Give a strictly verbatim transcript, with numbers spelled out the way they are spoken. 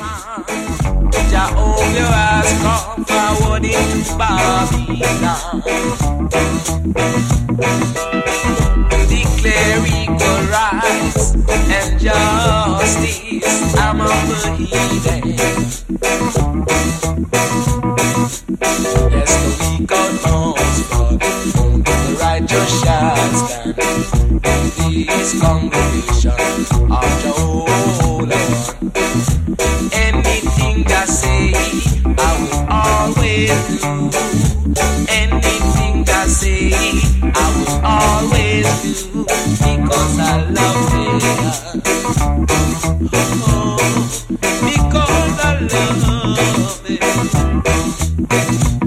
Jehovah has come forward into Babylon, declaring the rights and justice among the heathen. Yes, the weak are knows, but the righteous shall stand in this congregation of Jehovah. Anything that say, I will always do. Anything that say, I will always do, because I love it. Oh, because I love it.